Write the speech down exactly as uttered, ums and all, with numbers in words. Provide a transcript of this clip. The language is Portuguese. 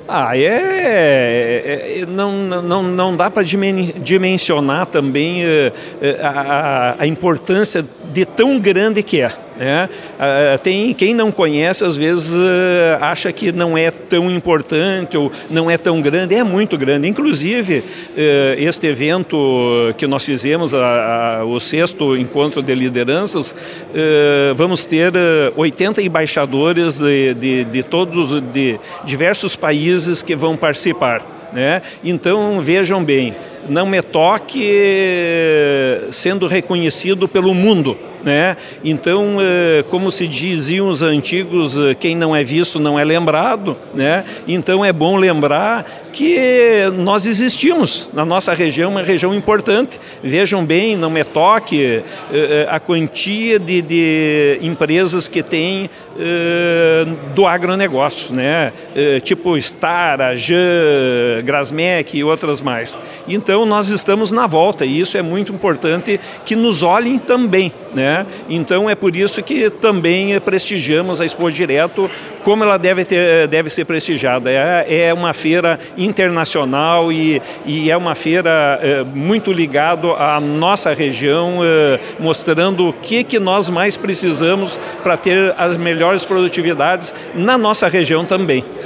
Ah, é, é, é não, não, não dá para dimensionar também uh, a, a importância de tão grande que é. Né? Uh, tem quem não conhece, às vezes uh, acha que não é tão importante ou não é tão grande, é muito grande. Inclusive, uh, este evento que nós fizemos, a, a, o sexto encontro de lideranças, uh, vamos ter uh, oitenta embaixadores de, de, de todos, de diversos países que vão participar. Né? Então, vejam bem, não me toque sendo reconhecido pelo mundo. Né? Então, como se diziam os antigos, quem não é visto não é lembrado, né? Então é bom lembrar que nós existimos na nossa região, uma região importante. Vejam bem, não me toque a quantia de, de empresas que tem do agronegócio, né? Tipo Star, Ajan, Grasmec e outras mais. Então nós estamos na volta e isso é muito importante que nos olhem também, né? Então é por isso que também prestigiamos a Expo Direto como ela deve, ter, deve ser prestigiada. É, é uma feira internacional e, e é uma feira é, muito ligada à nossa região, é, mostrando o que, que nós mais precisamos para ter as melhores produtividades na nossa região também.